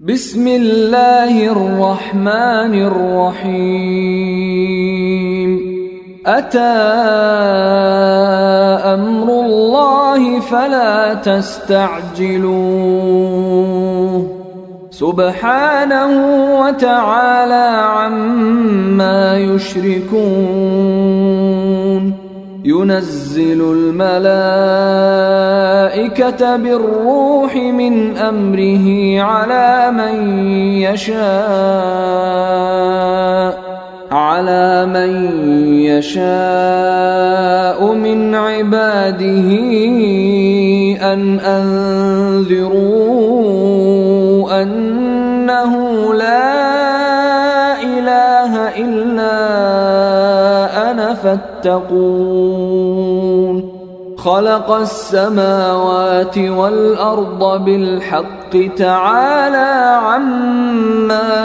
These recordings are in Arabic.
بسم الله الرحمن الرحيم. أتى أمر الله فلا تستعجلوه سبحانه وتعالى عما يشركون. ينزل الملائكة بالروح من أمره على من يشاء من عباده أن أنذروا أنه لا إله إلا أنا فاتقون. خلق السماوات والأرض بالحق تعالى عما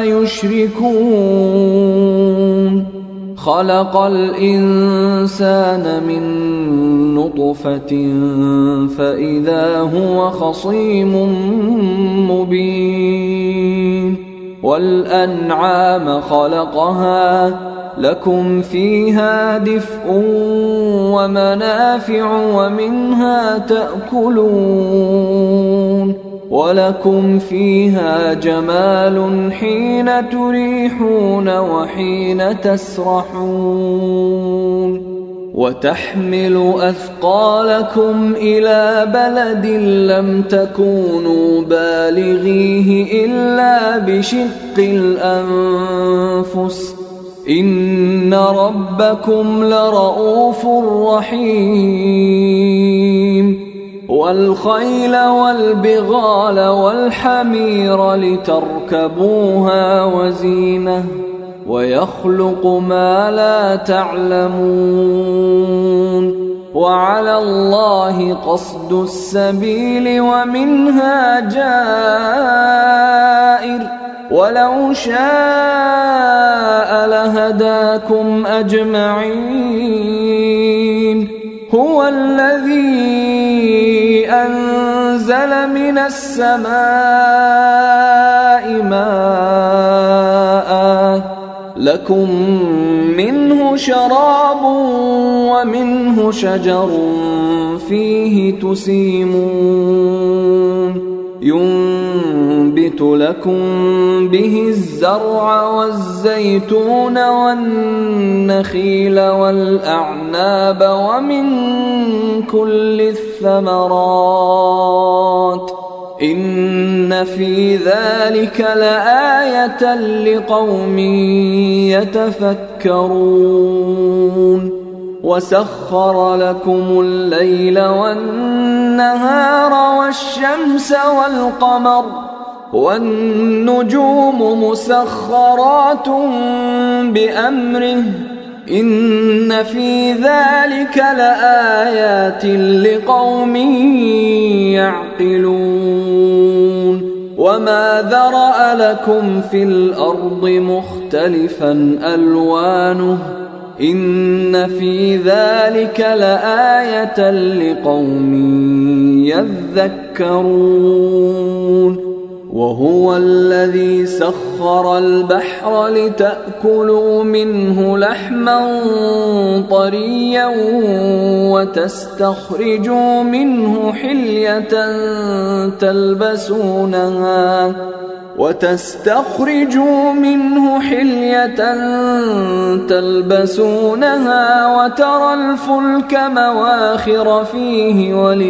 يشركون. خلق الإنسان من نطفة فإذا هو خصيم مبين. والأنعام خلقها لكم فيها دفء ومنافع ومنها تأكلون. ولكم فيها جمال حين تريحون وحين تسرحون. وتحمل أثقالكم إلى بلد لم تكونوا بالغيه إلا بشق الأنفس إن ربكم لرؤوف رحيم. والخيل والبغال والحمير لتركبوها وزينة ويخلق ما لا تعلمون. وعلى الله قصد السبيل ومنها جائر ولو شاء لهداكم أجمعين. هو الذي أنزل من السماء ماء لكم منه شراب ومنه شجر فيه تسيمون. ينبت لكم به الزرع والزيتون والنخيل والأعناب ومن كل الثمرات إن في ذلك لآية لقوم يتفكرون. وسخر لكم الليل والنهار والشمس والقمر والنجوم مسخرات بأمره إن في ذلك لآيات لقوم يعقلون. وما ذرأ لكم في الأرض مختلفا ألوانه إن في ذلك لآية لقوم يذكرون. وهو الذي سخر البحر لتأكلوا منه لحما طريا وتستخرجوا منه حلية تلبسونها وترى الفلك مواخر فيه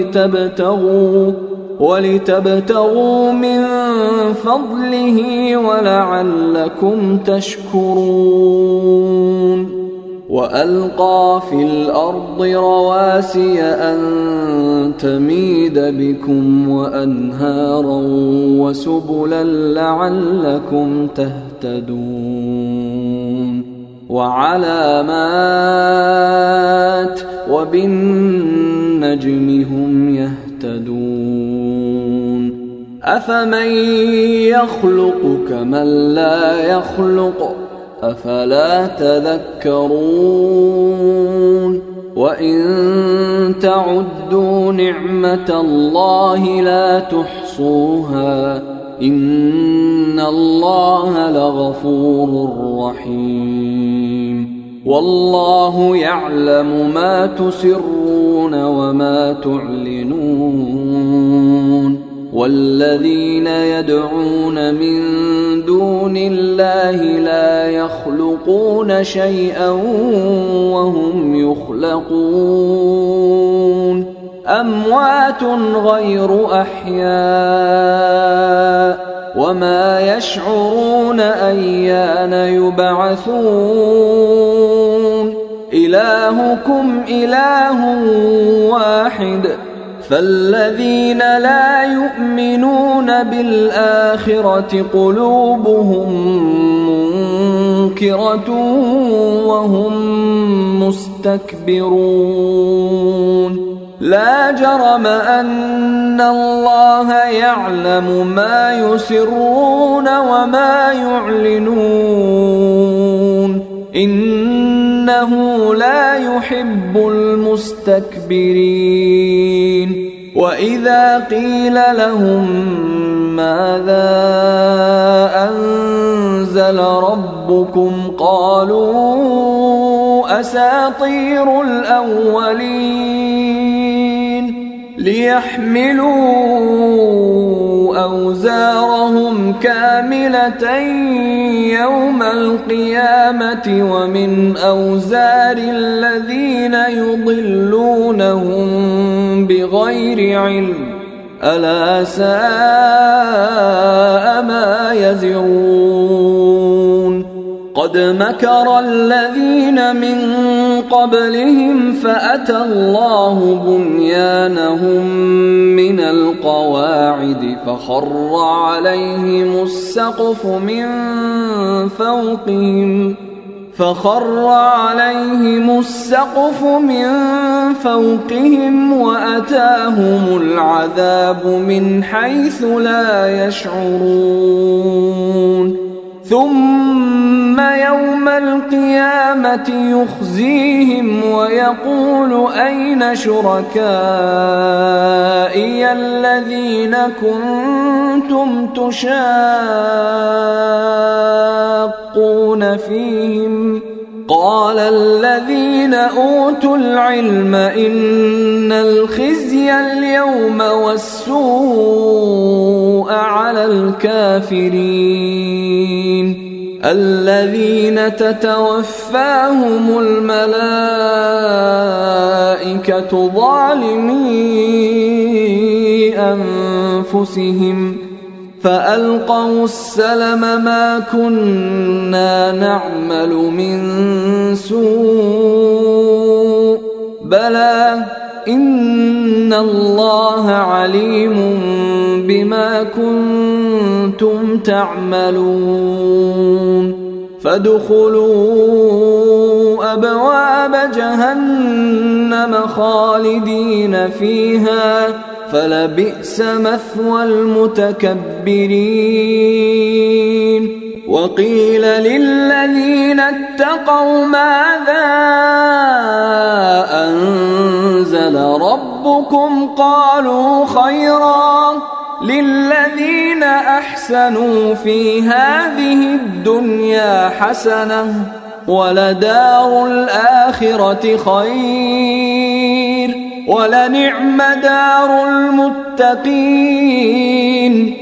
ولتبتغوا من فضله ولعلكم تشكرون. وألقى في الأرض رواسي أن تميد بكم وأنهارا وسبلا لعلكم تهتدون. وعلامات وبالنجم هم يهتدون. أفمن يخلق كمن لا يخلق أفلا تذكرون. وإن تعدوا نعمة الله لا تحصوها إن الله لغفور رحيم والله يعلم ما تسرون وما تعلنون والذين يدعون من دون الله لا يخلقون شيئا وهم يخلقون أموات غير أحياء وما يشعرون أيان يبعثون إلهكم إله واحد فالذين لا يؤمنون بالآخرة قلوبهم منكرة وهم مستكبرون لا جرم أن الله يعلم ما يسرون وما يعلنون إنه لا يحب المستكبرين وإذا قيل لهم ماذا أنزل ربكم قالوا أساطير الأولين ليحملوا أوزارهم كاملة يوم القيامة ومن أوزار الذين يضلونهم بغير علم ألا ساء ما يزرون قد مكر الذين من قبلهم فأتى الله بنيانهم من القواعد فخر عليهم السقف من فوقهم وأتاهم العذاب من حيث لا يشعرون ثم يوم القيامة يخزيهم ويقول أين شركائي الذين كنتم تشاقون فيهم قال الذين أوتوا العلم إن الخزي اليوم والسوء على الكافرين الذين تتوفاهم الملائكة ظالمي أنفسهم فألقوا السلم ما كنا نعمل من سوء بلى إن الله عليم بما كنتم تعملون فادخلوا أبواب جهنم خالدين فيها فلبئس مثوى المتكبرين وقيل للذين اتقوا ماذا أنزل ربكم قالوا خيرا للذين أحسنوا في هذه الدنيا حسنة ولدار الآخرة خير ولنعم دار المتقين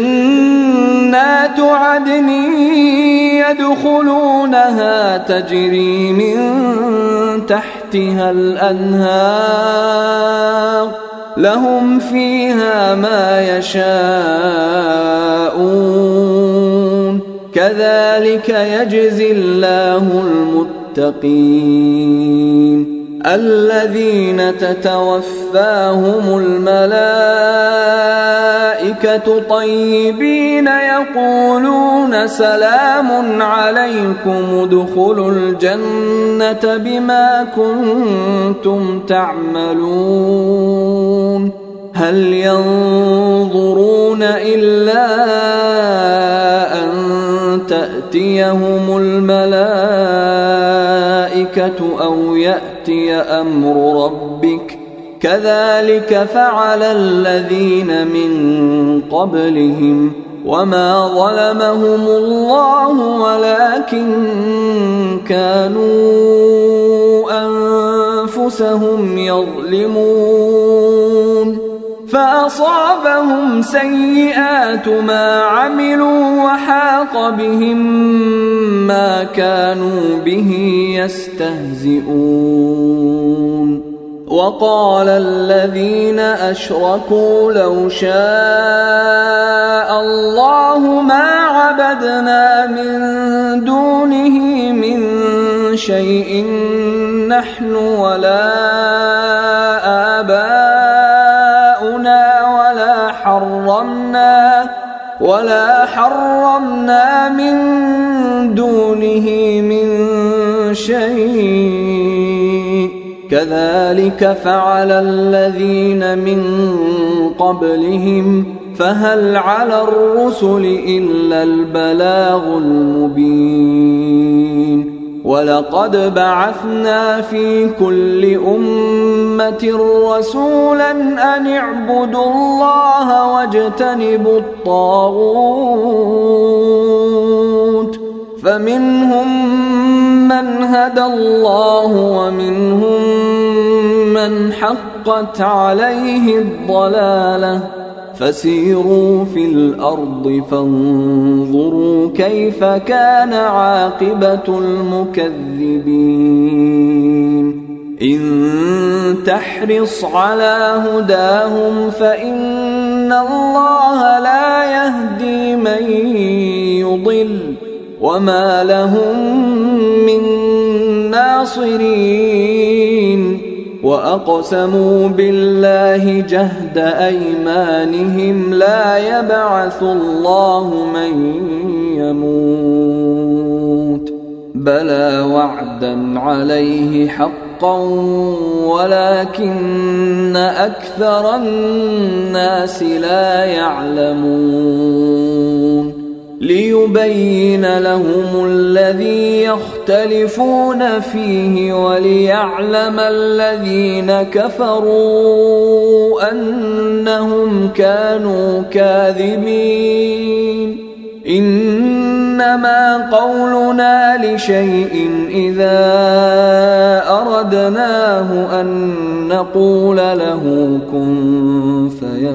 جنات عدن يدخلونها تجري من تحتها الأنهار لهم فيها ما يشاءون كذلك يجزي الله المتقين الذين تتوفاهم الملائكة طيبين يقولون سلام عليكم ادخلوا الجنة بما كنتم تعملون هل ينظرون إلا أن تأتيهم الملائكة أو يأتي أمر ربك كذلك فعل الذين من قبلهم وما ظلمهم الله ولكن كانوا أنفسهم يظلمون فأصابهم سيئات ما عملوا وحاق بهم ما كانوا به يستهزئون وقال الذين أشركوا لو شاء الله ما عبدنا من دونه من شيء نحن ولا آباؤنا ولا حرمنا من دونه من شيء كذلك فعل الذين من قبلهم فهل على الرسل إلا البلاغ المبين ولقد بعثنا في كل أمة رسولا أن اعبدوا الله واجتنبوا الطاغوت فمنهم من هدى الله ومنهم من حقت عليه الضلالة فسيروا في الأرض فانظروا كيف كان عاقبة المكذبين إن تحرص على هداهم فإن الله لا يهدي من يضل وما لهم من ناصرين وأقسموا بالله جهد أيمانهم لا يبعث الله من يموت بلى وعدا عليه حقا ولكن أكثر الناس لا يعلمون ليبين لهم الذي يختلفون فيه وليعلم الذين كفروا أنهم كانوا كاذبين إنما قولنا لشيء إذا أردناه أن نقول له كن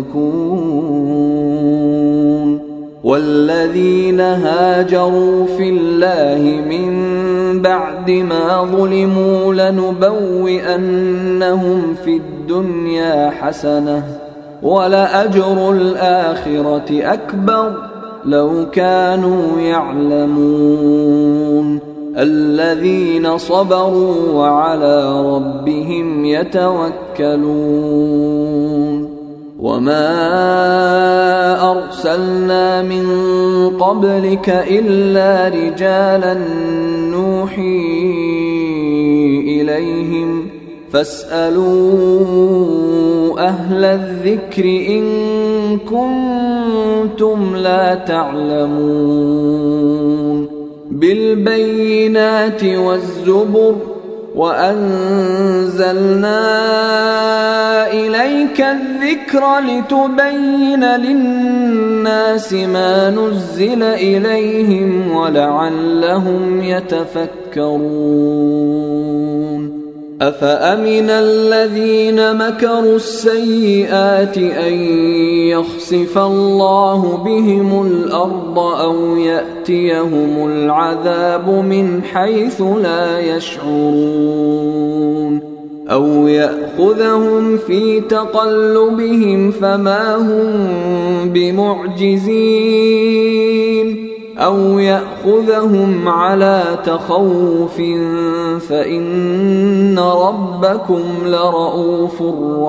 فيكون والذين هاجروا في الله من بعد ما ظلموا لنبوئنهم في الدنيا حسنة ولأجر الآخرة أكبر لو كانوا يعلمون الذين صبروا وعلى ربهم يتوكلون وما أرسلنا من قبلك إلا رجالا نوحي إليهم فاسألوا أهل الذكر إن كنتم لا تعلمون بالبينات والزبر وأنزلنا إليك الذكر لتبين للناس ما نزل إليهم ولعلهم يتفكرون أفأمن الذين مكروا السيئات أن يخسف الله بهم الأرض أو يأتيهم العذاب من حيث لا يشعرون أو يأخذهم في تقلبهم فما هم بمعجزين أو يأخذهم على تخوف فإن ربكم لرؤوف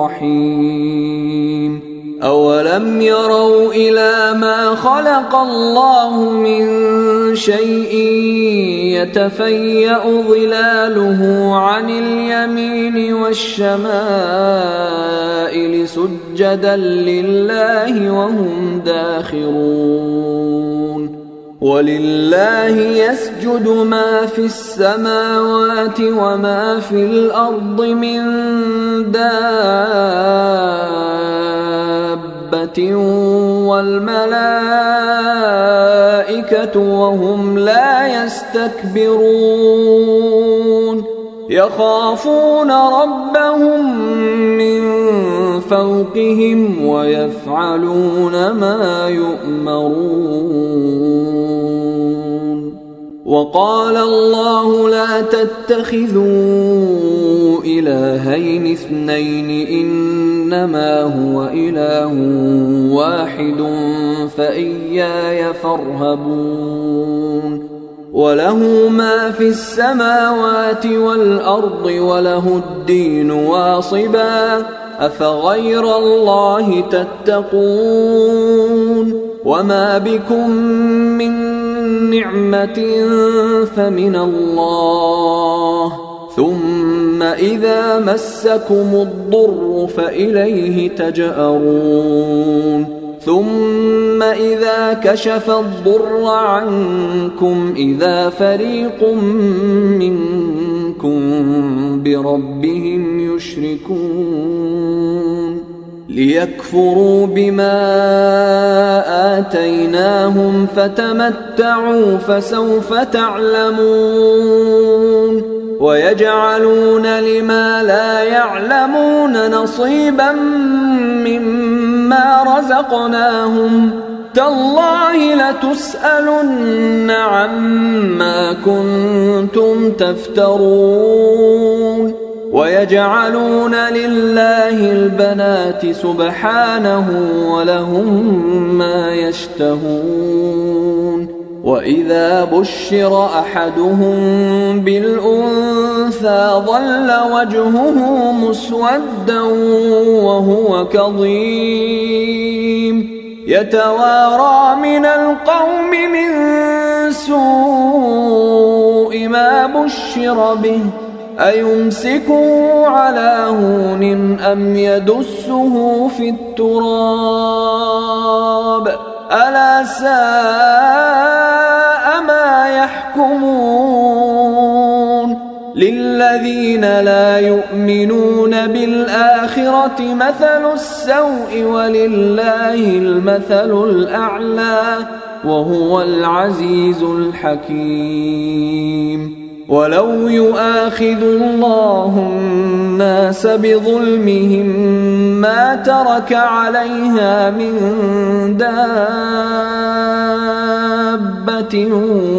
رحيم أولم يروا إلى ما خلق الله من شيء يتفيأ ظلاله عن اليمين والشمائل سجدا لله وهم داخرون ولله يسجد ما في السماوات وما في الأرض من دابة والملائكة وهم لا يستكبرون يخافون ربهم من فوقهم ويفعلون ما يؤمرون. وقال الله لا تتخذوا إلهين اثنين إنما هو إله واحد فإياي فارهبون. وله ما في السماوات والأرض وله الدين واصبا أفغير الله تتقون. وما بكم من نعمة فمن الله ثم إذا مسكم الضر فإليه تجأرون. ثم إذا كشف الضر عنكم إذا فريق منكم بربهم يشركون ليكفروا بما آتيناهم فتمتعوا فسوف تعلمون. ويجعلون لما لا يعلمون نصيبا مما رزقناهم تالله لتسألن عما كنتم تفترون. ويجعلون لله البنات سبحانه ولهم ما يشتهون. وإذا بشر أحدهم بالأنثى ظل وجهه مسودا وهو كظيم يتوارى من القوم من سوء ما بشر به أيمسكه على هون أم يدسه في التراب ألا ساء ما يحكمون. للذين لا يؤمنون بالآخرة مثل السوء ولله المثل الأعلى وهو العزيز الحكيم. ولو يؤاخذ الله الناس بظلمهم ما ترك عليها من دابة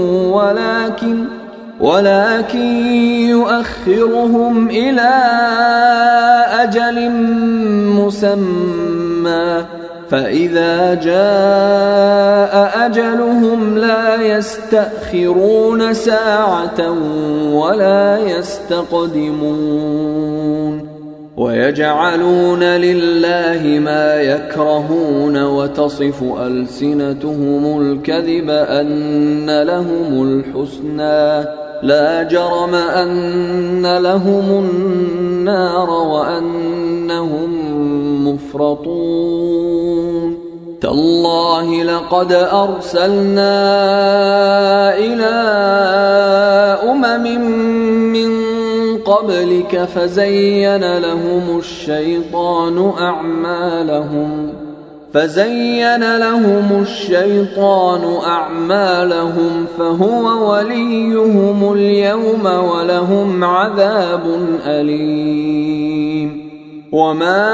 ولكن يؤخرهم إلى أجل مسمى فإذا جاء أجلهم لا يستأخرون ساعة ولا يستقدمون. ويجعلون لله ما يكرهون وتصف ألسنتهم الكذب أن لهم الحسنى لا جرم أن لهم النار وأنهم مفرطون. تالله لقد أرسلنا إلى أمم من قبلك فزين لهم الشيطان أعمالهم فهو وليهم اليوم ولهم عذاب أليم. وما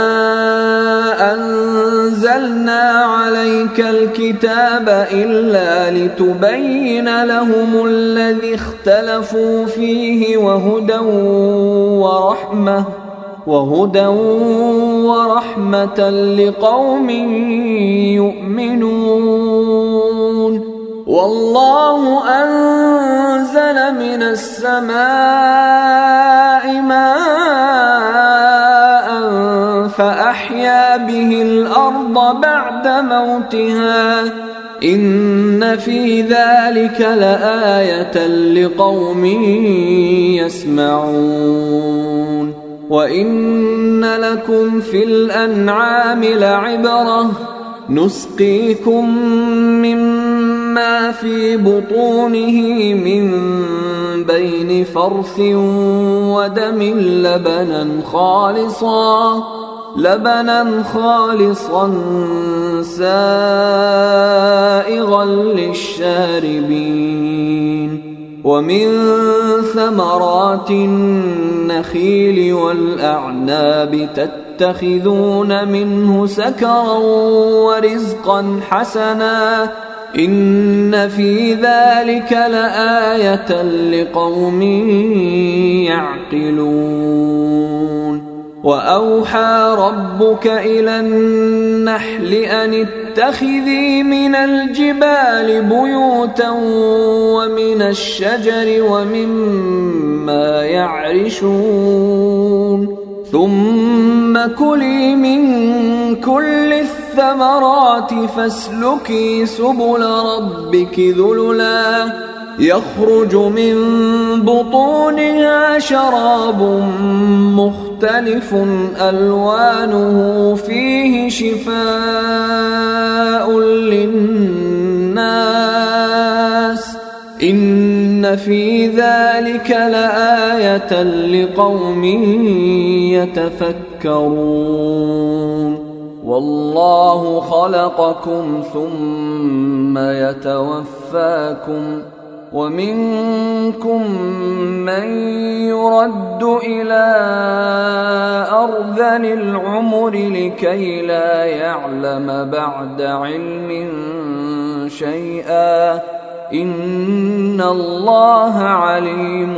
أنزلنا عليك الكتاب إلا لتبين لهم الذي اختلفوا فيه وهدى ورحمة لقوم يؤمنون. والله أنزل من السماء ماء فأحيا به الأرض بعد موتها إن في ذلك لآية لقوم يسمعون. وإن لكم في الأنعام لعبرة نسقيكم مما في بطونه من بين فرث ودم لبنا لبنا خالصا سائغا للشاربين ومن ثمرات النخيل والأعناب تتخذون منه سكرا ورزقا حسنا إن في ذلك لآية لقوم يعقلون وأوحى ربك إلى النحل أن اتخذي من الجبال بيوتا ومن الشجر ومما يعرشون ثم كلي من كل الثمرات فاسلكي سبل ربك ذللا يخرج من بطونها شراب مختلف ألوانه فيه شفاء للناس إن في ذلك لآية لقوم يتفكرون والله خلقكم ثم يتوفاكم ومنكم من يرد إلى أرذل العمر لكي لا يعلم بعد علم شيئا إن الله عليم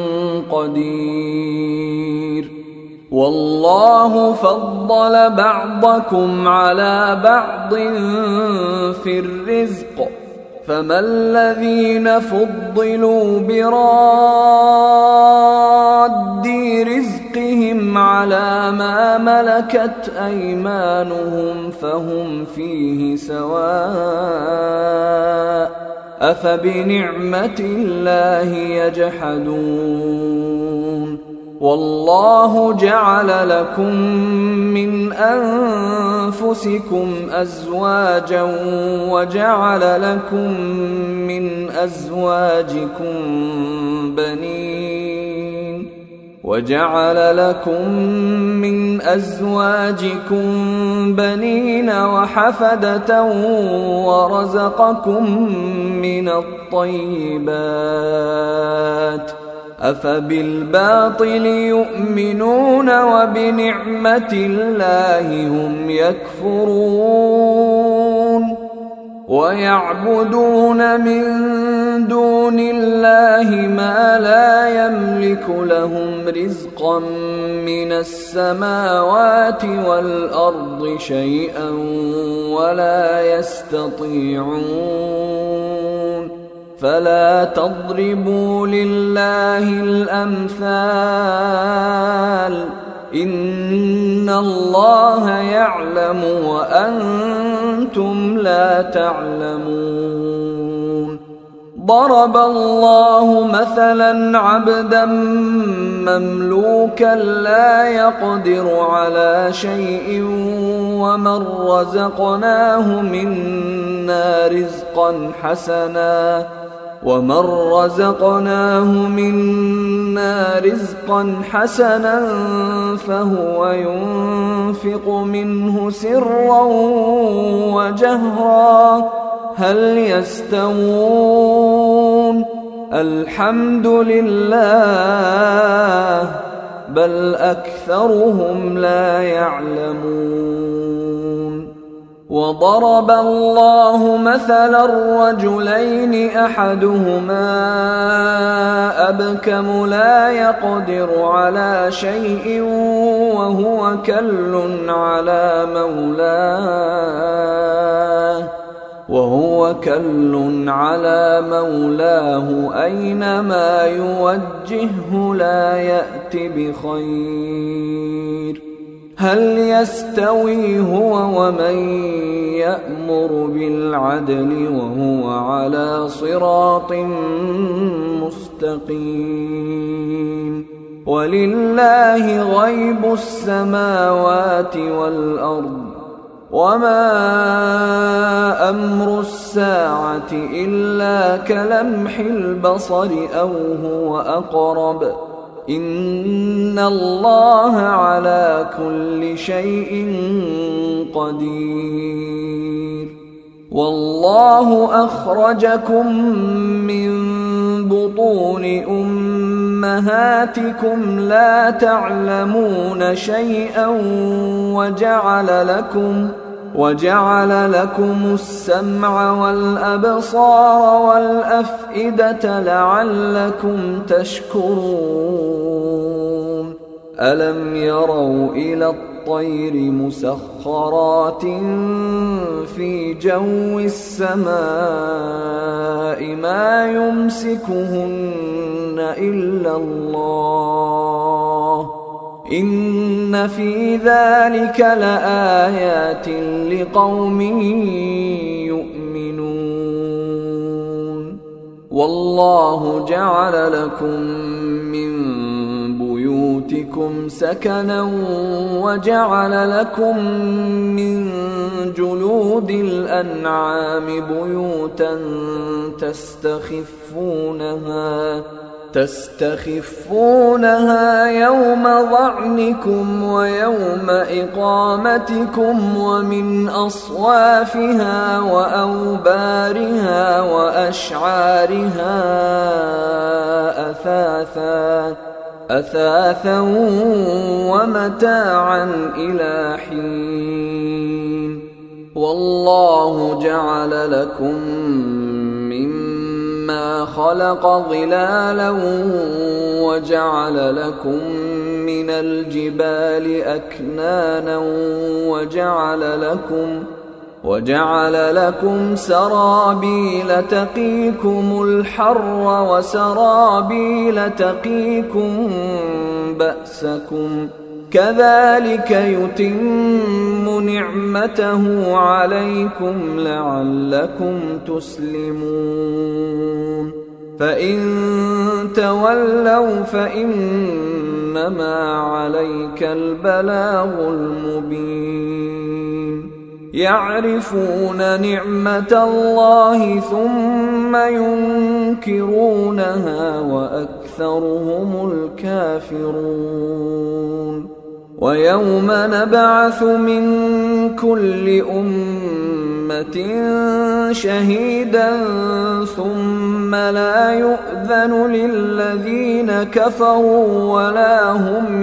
قدير والله فضل بعضكم على بعض في الرزق فما الذين فضلوا براد رزقهم على ما ملكت أيمانهم فهم فيه سواء أفبنعمة الله يجحدون والله جعل لكم من أنفسكم أزواجا وجعل لكم من أزواجكم بنين وحفدة ورزقكم من الطيبات أفبالباطل يؤمنون وبنعمة الله هم يكفرون ويعبدون من دون الله ما لا يملك لهم رزقا من السماوات والأرض شيئا ولا يستطيعون فلا تضربوا لله الأمثال إن الله يعلم وأنتم لا تعلمون ضرب الله مثلا عبدا مملوكا لا يقدر على شيء ومن رزقناه منا رزقا حسنا فهو ينفق منه سرا وجهرا هل يستوون الحمد لله بل أكثرهم لا يعلمون وضرب الله مثلا رجلين أحدهما أبكم لا يقدر على شيء وهو كل على مولاه أينما يوجهه لا يأت بخير هل يستوي هو ومن يأمر بالعدل وهو على صراط مستقيم ولله غيب السماوات والأرض وما أمر الساعة إلا كلمح البصر أو هو أقرب إن الله على كل شيء قدير. والله أخرجكم من بطون أمهاتكم لا تعلمون شيئا وجعل لكم السمع والأبصار والأفئدة لعلكم تشكرون. ألم يروا إلى الطير مسخرات في جو السماء ما يمسكهن إلا الله إن في ذلك لآيات لقوم يؤمنون. والله جعل لكم من بيوتكم سكنا وجعل لكم من جلود الأنعام بيوتا تستخفونها يوم ظعنكم ويوم إقامتكم ومن أصوافها وأوبارها وأشعارها أثاثا ومتاعا إلى حين. والله جعل لكم مما خلق ظلالا وجعل لكم من الجبال أكنانا وجعل لكم سرابيل تقيكم الحر وسرابيل تقيكم بأسكم كذلك يتم نعمته عليكم لعلكم تسلمون. فإن تولوا فإنما عليك البلاغ المبين. يعرفون نعمة الله ثم ينكرونها وأكثرهم الكافرون. ويوم نبعث من كل أمة شهيدا ثم لا يؤذن للذين كفروا ولا هم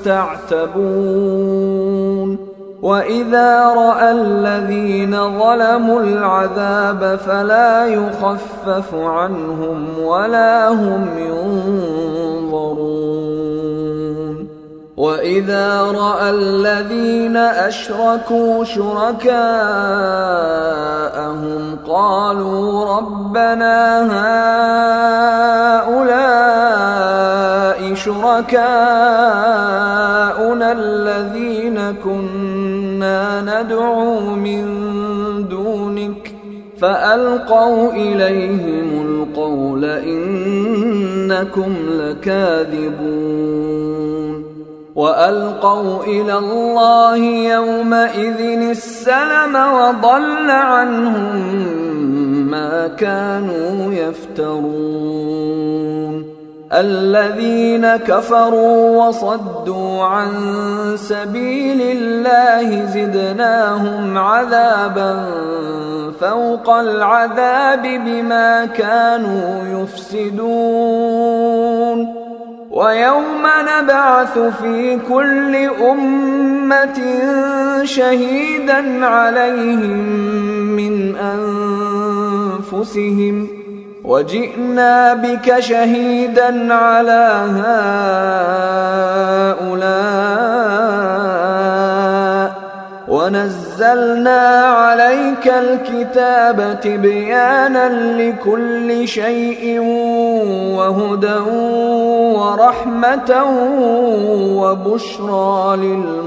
يستعتبون. وإذا رأى الذين ظلموا العذاب فلا يخفف عنهم ولا هم ينظرون. وإذا رأى الذين أشركوا شركاءهم قالوا ربنا هؤلاء شركاؤنا الذين كنا ندعو من دونك فألقوا إليهم القول إنكم لكاذبون. وألقوا إلى الله يومئذ السلم وضل عنهم ما كانوا يفترون. الذين كفروا وصدوا عن سبيل الله زدناهم عذابا فوق العذاب بما كانوا يفسدون. ويوم نبعث في كل أمة شهيدا عليهم من أنفسهم وجئنا بك شهيدا على هؤلاء ونزلنا عليك الكتاب تبيانا لكل شيء وهدى ورحمة وبشرى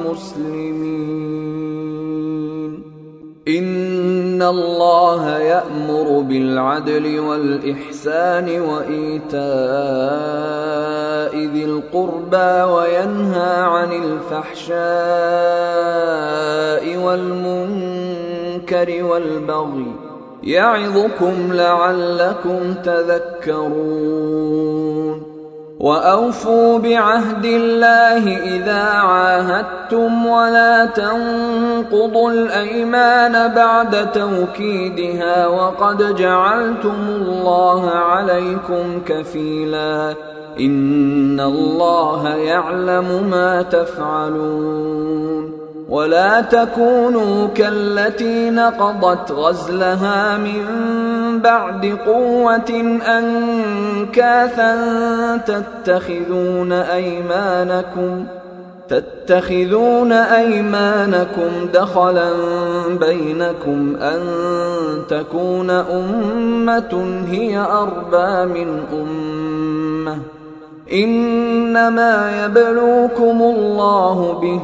للمسلمين. إن الله يأمر بالعدل والإحسان وإيتاء ذي القربى وينهى عن الفحشاء والمنكر والبغي يعظكم لعلكم تذكرون. وأوفوا بعهد الله إذا عاهدتم ولا تنقضوا الأيمان بعد توكيدها وقد جعلتم الله عليكم كفيلا إن الله يعلم ما تفعلون ولا تكونوا كالتي نقضت غزلها من بعد قوة أنكاثا تتخذون أيمانكم دخلا بينكم أن تكون أمة هي أربى من أمة إنما يبلوكم الله به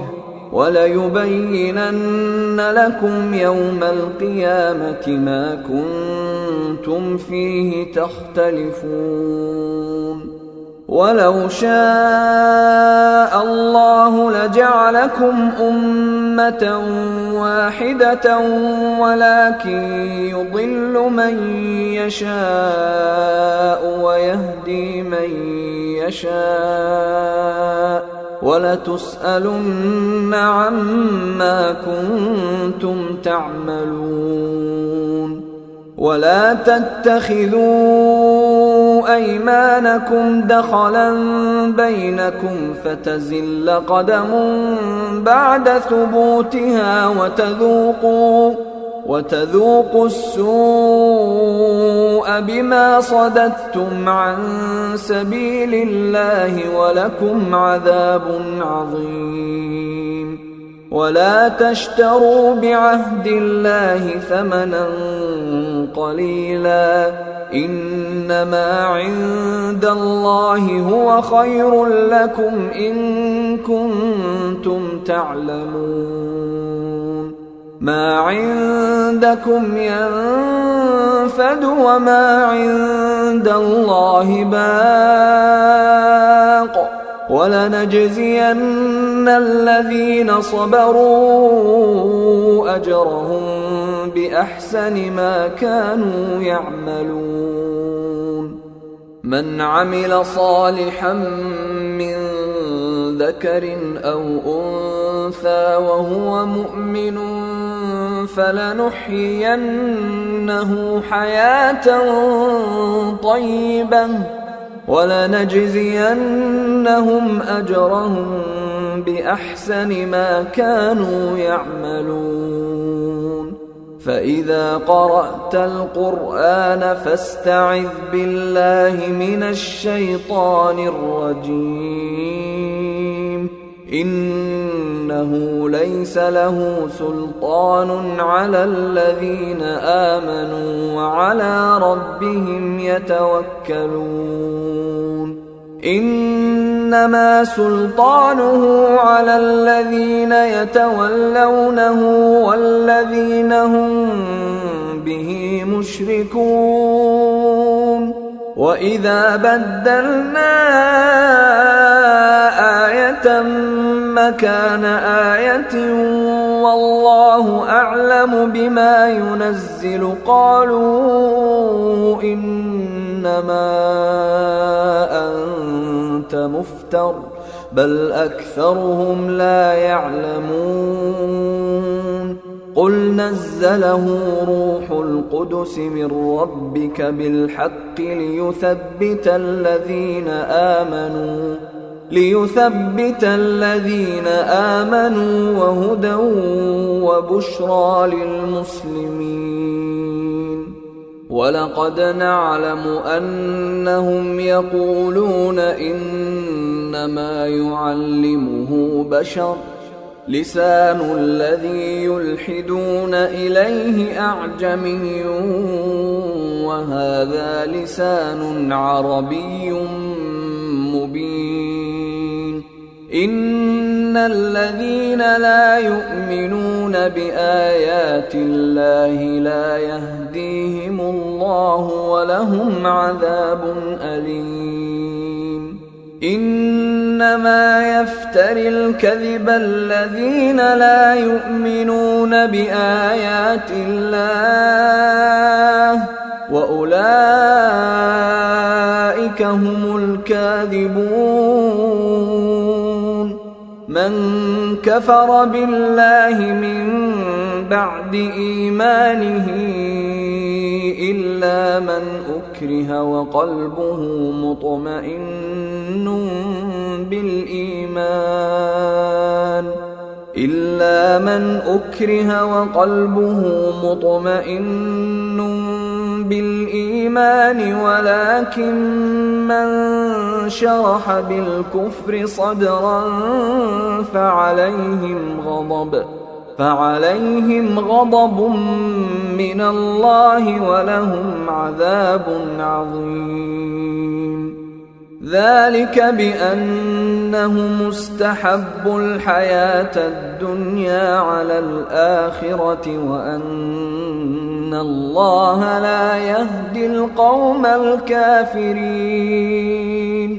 وليبينن لكم يوم القيامة ما كنتم فيه تختلفون ولو شاء الله لجعلكم أمة واحدة ولكن يضل من يشاء ويهدي من يشاء ولتسألن عما كنتم تعملون ولا تتخذوا أيمانكم دخلا بينكم فتزل قدم بعد ثبوتها وتذوقوا السوء بما صددتم عن سبيل الله ولكم عذاب عظيم ولا تشتروا بعهد الله ثمنا قليلا إنما عند الله هو خير لكم إن كنتم تعلمون ما عندكم ينفد وما عند الله باق ولنجزين الذين صبروا أجرهم بأحسن ما كانوا يعملون من عمل صالحا من ذكر أو أنثى وهو مؤمن فلنحيينه حياة طيبة ولنجزينهم أجرهم بأحسن ما كانوا يعملون فإذا قرأت القرآن فاستعذ بالله من الشيطان الرجيم إنه ليس له سلطان على الذين آمنوا وعلى ربهم يتوكلون إنما سلطانه على الذين يتولونه والذين هم به مشركون وإذا بدلنا آية مكان آية والله أعلم بما ينزل قالوا إنما أنت مفتر بل أكثرهم لا يعلمون قل نزله روح القدس من ربك بالحق ليثبت الذين آمنوا وهدى وبشرى للمسلمين ولقد نعلم أنهم يقولون إنما يعلمه بشر لسان الذي يلحدون إليه أعجمي وهذا لسان عربي مبين إن الذين لا يؤمنون بآيات الله لا يهديهم الله ولهم عذاب أليم إنما يفتري الكذب الذين لا يؤمنون بآيات الله وأولئك أولئك هم الكاذبون. من كفر بالله من بعد إيمانه إلا من أكره وقلبه مطمئن بالإيمان ولكن من شرح بالكفر صدرا فعليهم غضب من الله ولهم عذاب عظيم. ذلك بأنهم استحبوا الحياة الدنيا على الآخرة وأن الله لا يهدي القوم الكافرين.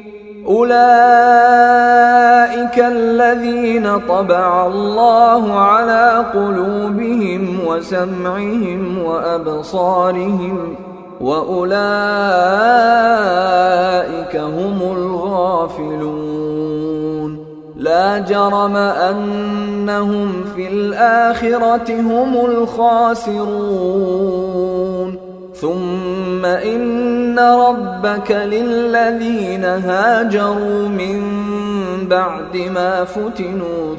أولئك الذين طبع الله على قلوبهم وسمعهم وأبصارهم وأولئك هم الغافلون. لا جرم أنهم في الآخرة هم الخاسرون. ثم إن ربك للذين هاجروا من بعد ما فتنوا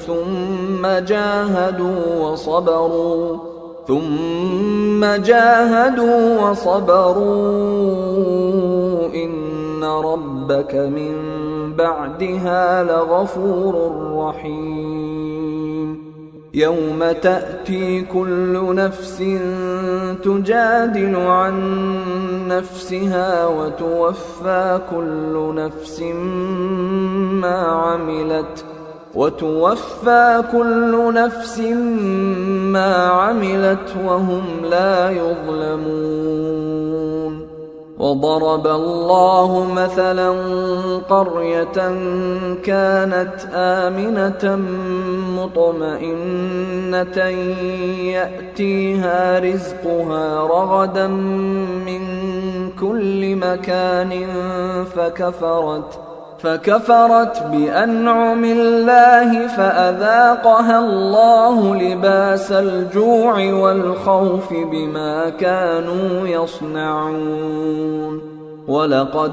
ثم جاهدوا وصبروا إن ربك من بعدها لغفور رحيم. يوم تأتي كل نفس تجادل عن نفسها وتوفى كل نفس ما عملت وهم لا يظلمون. وضرب الله مثلا قرية كانت آمنة مطمئنة يأتيها رزقها رغدا من كل مكان فكفرت بأنعم الله فأذاقها الله لباس الجوع والخوف بما كانوا يصنعون. ولقد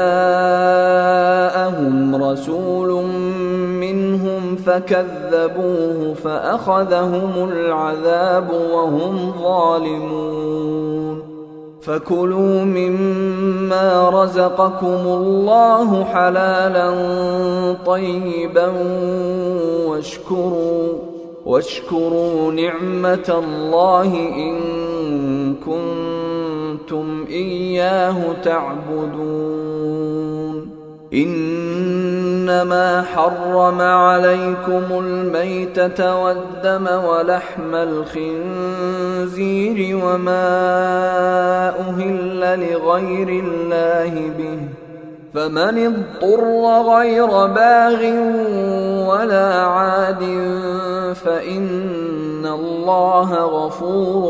جاءهم رسول منهم فكذبوه فأخذهم العذاب وهم ظالمون. فكلوا مما رزقكم الله حلالا طيبا واشكروا نعمة الله إن كنتم إياه تعبدون. إنما حرم عليكم الميتة والدم ولحم الخنزير وما أهل لغير الله به، فمن اضطر غير باغ ولا عاد فإن الله غفور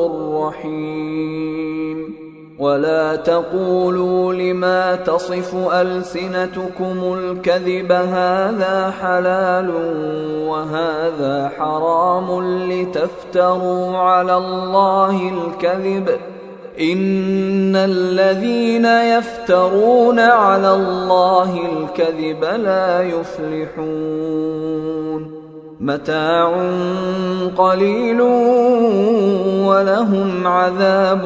رحيم. ولا تقولوا لما تصف ألسنتكم الكذب هذا حلال وهذا حرام لتفتروا على الله الكذب. إن الذين يفترون على الله الكذب لا يفلحون. متاع قليل ولهم عذاب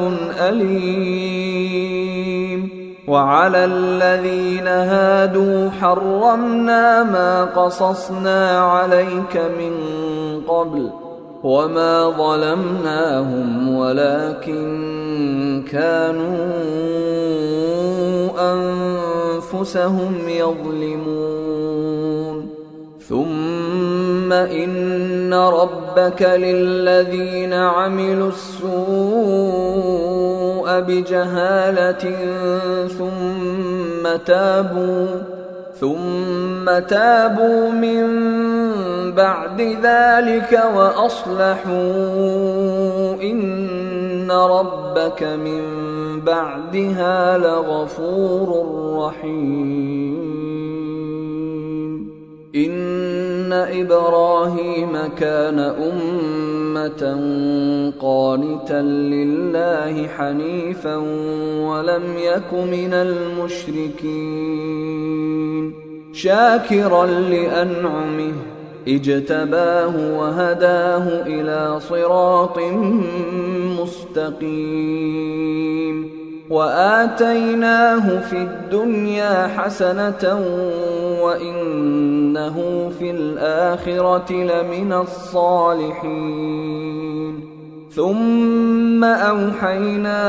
أليم. وعلى الذين هادوا حرمنا ما قصصنا عليك من قبل وما ظلمناهم ولكن كانوا أنفسهم يظلمون. ثم إن ربك للذين عملوا السوء بجهالة ثم تابوا من بعد ذلك وأصلحوا إن ربك من بعدها لغفور رحيم إن إبراهيم كان أمة قانتا لله حنيفا ولم يك من المشركين شاكرا لأنعمه اجتباه وهداه إلى صراط مستقيم وآتيناه في الدنيا حسنة وإنه في الآخرة لمن الصالحين ثم أوحينا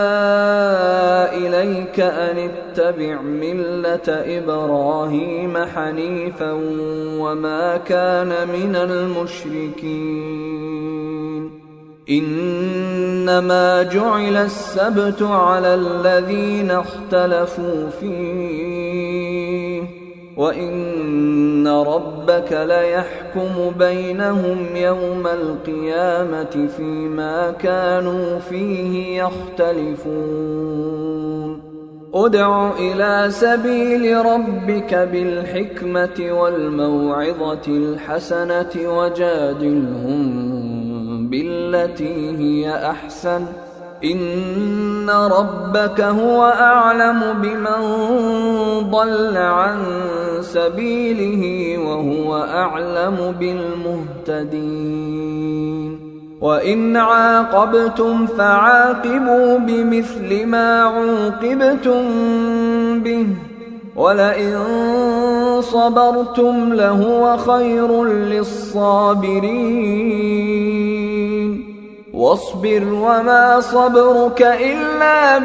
إليك أن اتبع ملة إبراهيم حنيفا وما كان من المشركين إنما جعل السبت على الذين اختلفوا فيه وإن ربك ليحكم بينهم يوم القيامة فيما كانوا فيه يختلفون ادع إلى سبيل ربك بالحكمة والموعظة الحسنة وجادلهم بالتي هي أحسن إن ربك هو أعلم بمن ضل عن سبيله وهو أعلم بالمهتدين وإن عاقبتم فعاقبوا بمثل ما عوقبتم به ولئن صبرتم لهو خير للصابرين واصبر وما صبرك إلا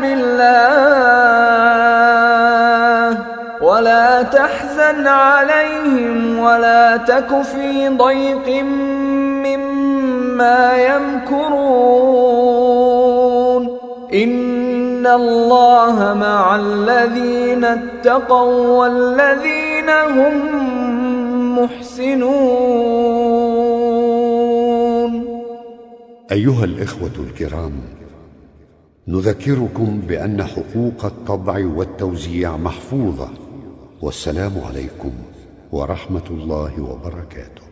بالله ولا تحزن عليهم ولا تك في ضيق مما يمكرون إن الله مع الذين اتقوا والذين هم محسنون. أيها الإخوة الكرام، نذكركم بأن حقوق الطبع والتوزيع محفوظة، والسلام عليكم ورحمة الله وبركاته.